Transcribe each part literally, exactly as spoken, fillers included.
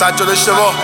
سجاد اشتباه.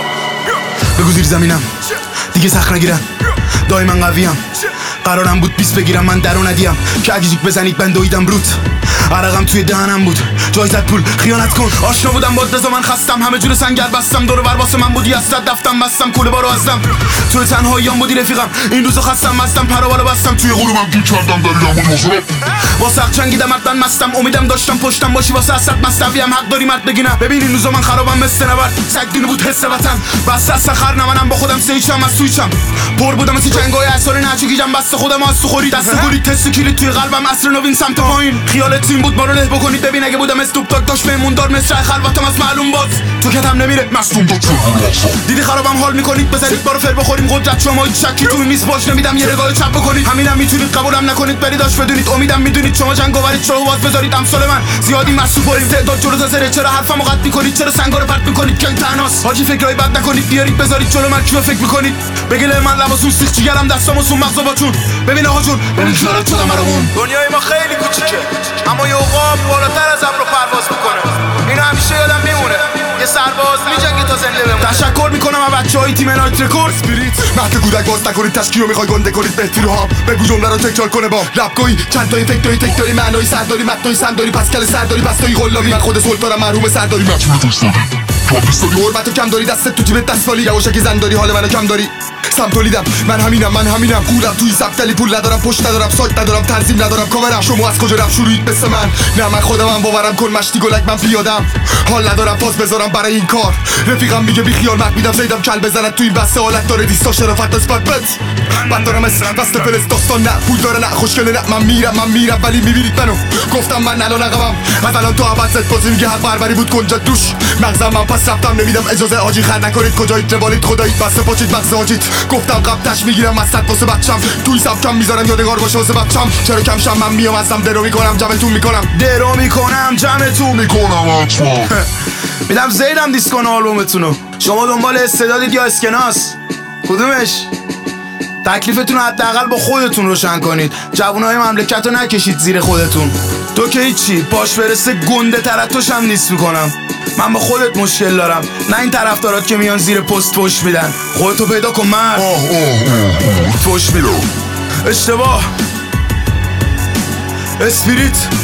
بگو زیر زمینم دیگه سخت نگیرم، دائما قویم. قرارم بود بیست بگیرم من درو ندیم که اگه جیک بزنید من دویدم روت. عرقم توی دهنم بود جایزت پول خیانت کن. آشنا بودم با رضا من خستم، همه جور سنگر بستم، دور بر واسه من بودی از صد دفتم بستم، کوله بارو هستم توی تنهاییام بودی رفیقم. این روزا خستم مستم پرو بالو بستم توی قلوبم گیر کردم دریدم بود مصرف واسه حق چنگیدم حتما مستم، امیدم داشتم پشتم باشی واسه اسد مستویم. حق داری مرد بگینم ببین این روزا من خرابم مثل نبرد سگ دینه بود حس وطن بس از سخر نمنم با خودم سیچم از سویچم پر بودم مثل جنگای اثر نچه گیجم بس خودم از تو خوری دست گلی تست کلید توی قلبم عصر نوین سمت پایین. خیال تیم بود ما رو له بکنید ببین اگه بودم استوب تاک داش بهمون دار مصرع خلوتم از معلوم باز تو کتم نمیره مصدوم داد دیدی خرابم حال میکنید بذارید بارو فر بخوریم قدرت شما هیچ شکی توی میز باش نمیدم یه نگاه چپ بکنید همینم میتونید قبولم نکنید برید داش بدونید امیدم میدونید شما جنگ آورید چرا باز بذارید امثال من زیادی مسئول بریم تعداد جلو زره چرا حرفمو قطع میکنید چرا سنگا رو پرت میکنید کنگ تناس حاجی فکرای بد نکنید بیارید بذارید جلو من کیو فکر میکنید بگله من لباسون سیخ جیگرم دستامو سون مغزا باتون ببین آقا جون ببین خیالت شدم برامون. دنیای ما خیلی کوچیکه اما یه عقاب بالاتر از ابر پرواز میکنه. اینو همیشه یادم میمونه یه سرباز میجنگه تا زنده بمونه. تشکر میکنم از بچهای تیم نایت رکورد اسپریت. مهد کودک باز نکنید تشکیل رو میخوای گنده کنید بهتری رو هم بگو جمله رو تکرار کنه با رپ گویی چند تایی فکر داری تک داری معنای سر داری متنای سم داری پس کل سر داری بستایی غلامی من خود سلطانم مرحوم سر داری مجموعه توش داری داری حرمتو کم داری دستت تو جیبت دستالی یواشکی زن داری حال منو کم داری سم تولیدم من همینم من همینم قولم توی سبتلی پول ندارم پشت ندارم سایت ندارم تنظیم ندارم کاورم شما از کجا رفت شروعید مثل من نه من خودمم باورم کن مشتی گلک من پیادم حال ندارم پاس بذارم برای این کار رفیقم میگه بی خیال مک میدم زیدم کل بزنت تو این بسته حالت داره دیستا شرافت نسبت بت من دارم اسرم بسته فلس داستان نه پول داره نه خوشگله نه من میرم من میرم ولی میبینید منو گفتم من الان عقبم از الان تو عبد زد بازی میگه حق بربری بود کنجد دوش مغزم من پس رفتم نمیدم اجازه آجی خر نکنید کجایید روالید خدایید بسته پاچید مغز آجید گفتم قبطش میگیرم مستت واسه بچم توی سبکم میذارم یادگار باشه واسه بچم چرا کمشم من میام ازم درو میکنم جمعتون میکنم درو میکنم جمعتون میکنم اطفال میدم زیدم دیسکون آلبومتونو شما دنبال استعدادید یا اسکناس کدومش؟ تکلیفتون رو حداقل با خودتون روشن کنید جوانای مملکت رو نکشید زیر خودتون تو که هیچی باش برسه گنده ترتوش هم نیست میکنم من با خودت مشکل دارم نه این طرفدارات که میان زیر پست فوش میدن خودتو پیدا کن مرد فوش میدو اشتباه اسپریت